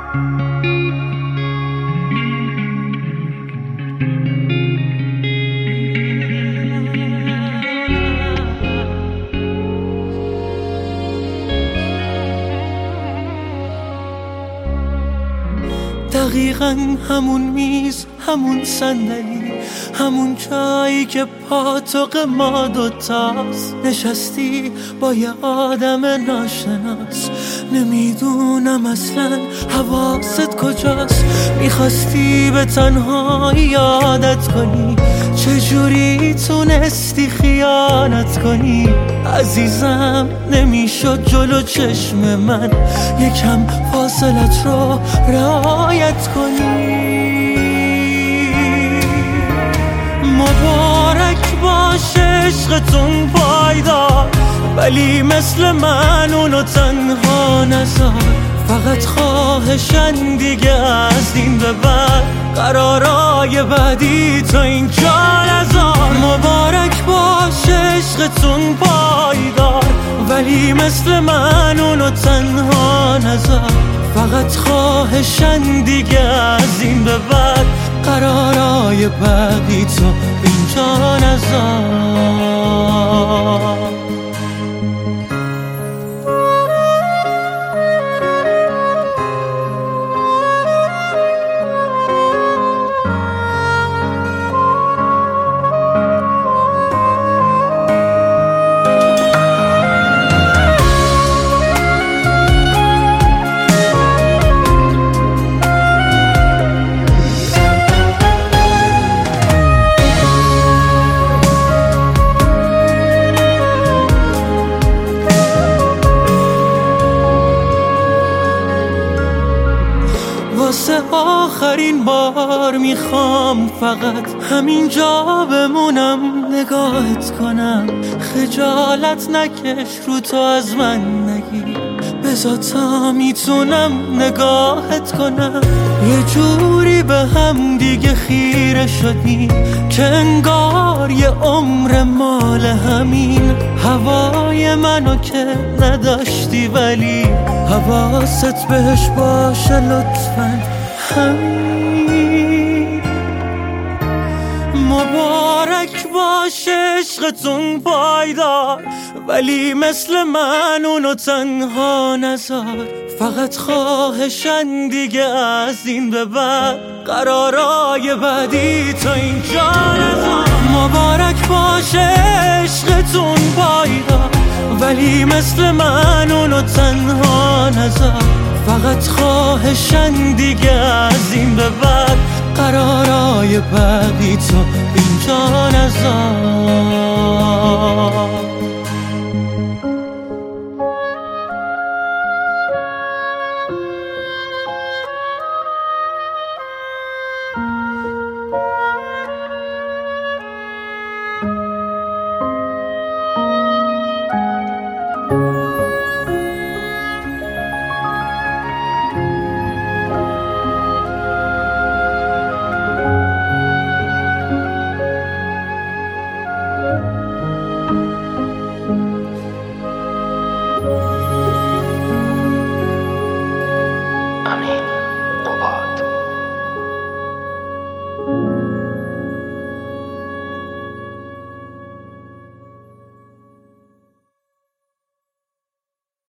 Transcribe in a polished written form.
دقیقاً همون میز، همون صندلی، همون جایی که پا تو ما دوتاست. نشستی با یه آدم ناشناس، نمیدونم اصلا حواست کجاست. میخواستی به تنهایی یادت کنی، چجوری تونستی خیانت کنی؟ عزیزم نمیشد جلو چشم من یکم فاصلت رو رعایت کنی. مبارک باشه عشقتون پایدار، ولی مثل من اونو تنها نذار. فقط خواهشن دیگه از این به بعد قرارای بعدی تا اینجا نذار. مبارک باشه عشقتون پایدار، ولی مثل من اونو تنها نذار. فقط خواهشن دیگه از این به بعد قرارای بعدی تو اینجا نذار. واسه آخرین بار میخوام فقط همینجا بمونم، نگاهت کنم. خجالت نکش رو تو از من نگیر، بذار تا میتونم نگاهت کنم. یه جوری به هم دیگه خیره شدیم که انگار یه عمر مال همین. هوای منو که نداشتی ولی حواست بهش باشه لطفاً همین. مبارک باشه عشقتون پایدار، ولی مثل من اونو تنها نذار. فقط خواهشن دیگه از این به بعد قرارای بعدی تا اینجا نذار. مبارک باشه عشقتون پایدار، ولی مثل من اونو تنها نذار. فقط خواهشن دیگه از این به بعد قرارای بعدی تو اینجا نذار.